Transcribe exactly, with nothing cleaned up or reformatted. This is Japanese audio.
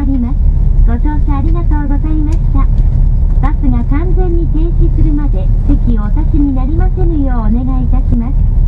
ります。ご乗車ありがとうございました。バスが完全に停止するまで席をお立ちになりませぬようお願いいたします。